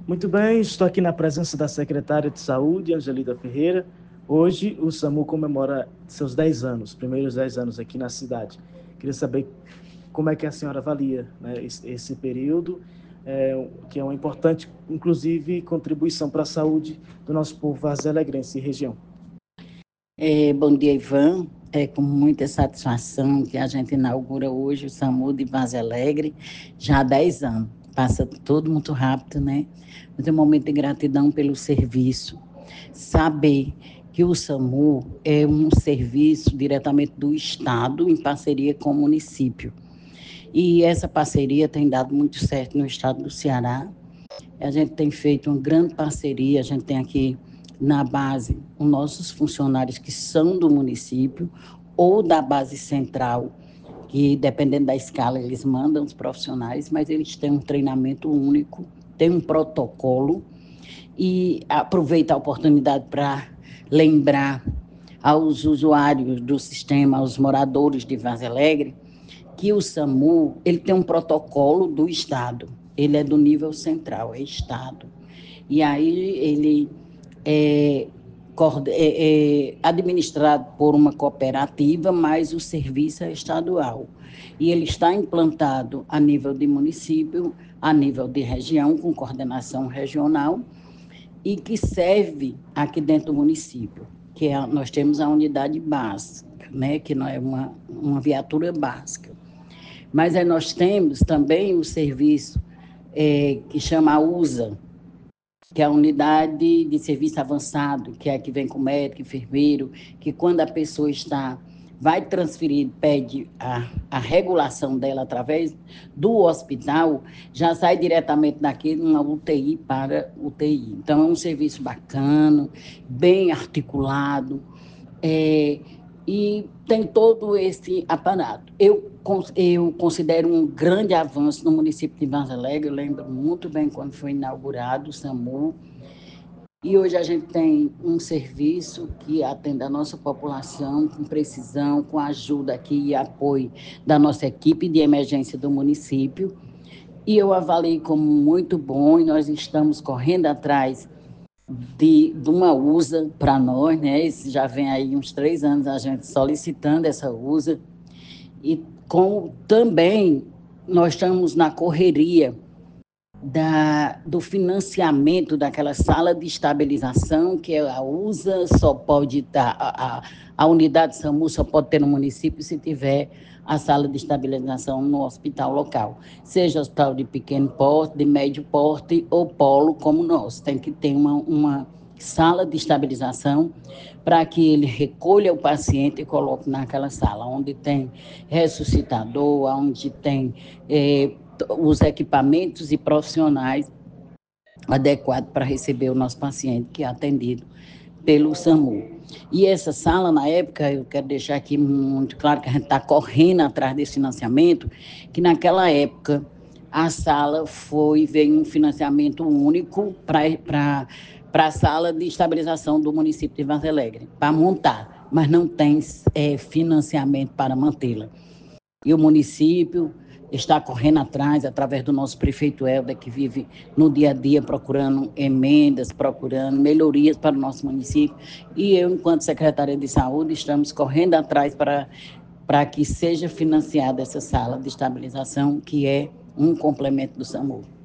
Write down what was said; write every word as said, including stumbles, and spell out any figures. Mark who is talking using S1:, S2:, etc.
S1: Muito bem, estou aqui na presença da secretária de Saúde, Angelida Ferreira. Hoje o SAMU comemora seus dez anos, primeiros dez anos aqui na cidade. Queria saber como é que a senhora avalia, né, esse, esse período, é, que é uma importante, inclusive, contribuição para a saúde do nosso povo vazalegrense e região.
S2: É, bom dia, Ivan. É com muita satisfação que a gente inaugura hoje o SAMU de Vaza Alegre, já há dez anos. Passa tudo muito rápido, né? Mas é um momento de gratidão pelo serviço. Saber que o SAMU é um serviço diretamente do Estado, em parceria com o município. E essa parceria tem dado muito certo no estado do Ceará. A gente tem feito uma grande parceria, a gente tem aqui na base os nossos funcionários que são do município ou da base central, que dependendo da escala eles mandam os profissionais, mas eles têm um treinamento único, tem um protocolo. E aproveito a oportunidade para lembrar aos usuários do sistema, aos moradores de Vaza Alegre, que o SAMU ele tem um protocolo do Estado, ele é do nível central, é Estado. E aí ele é, é, é administrado por uma cooperativa, mas o serviço é estadual. E ele está implantado a nível de município, a nível de região, com coordenação regional, e que serve aqui dentro do município, que é, nós temos a unidade básica, né, que não é uma, uma viatura básica. Mas aí nós temos também o serviço é, que chama a U S A, que é a unidade de serviço avançado, que é a que vem com médico, enfermeiro, que quando a pessoa está, vai transferir, pede a, a regulação dela através do hospital, já sai diretamente daqui numa U T I para U T I. Então, é um serviço bacana, bem articulado, é, e tem todo esse aparato. Eu, eu considero um grande avanço no município de Vaza Alegre, eu lembro muito bem quando foi inaugurado o SAMU, e hoje a gente tem um serviço que atende a nossa população com precisão, com ajuda aqui e apoio da nossa equipe de emergência do município, e eu avaliei como muito bom, e nós estamos correndo atrás de, de uma U S A para nós, né? Esse já vem aí uns três anos a gente solicitando essa U S A, e com, também nós estamos na correria da, do financiamento daquela sala de estabilização, que a U S A só pode dar, a, a, a unidade SAMU só pode ter no município se tiver a sala de estabilização no hospital local, seja hospital de pequeno porte, de médio porte ou polo como nós. Tem que ter uma, uma sala de estabilização para que ele recolha o paciente e coloque naquela sala, onde tem ressuscitador, onde tem é, os equipamentos e profissionais adequados para receber o nosso paciente que é atendido pelo SAMU. E essa sala, na época, eu quero deixar aqui muito claro que a gente está correndo atrás desse financiamento, que naquela época a sala foi, veio um financiamento único para a sala de estabilização do município de Vaza Alegre, para montar, mas não tem é, financiamento para mantê-la. E o município está correndo atrás, através do nosso prefeito Helder, que vive no dia a dia procurando emendas, procurando melhorias para o nosso município. E eu, enquanto secretária de saúde, estamos correndo atrás para, para que seja financiada essa sala de estabilização, que é um complemento do SAMU.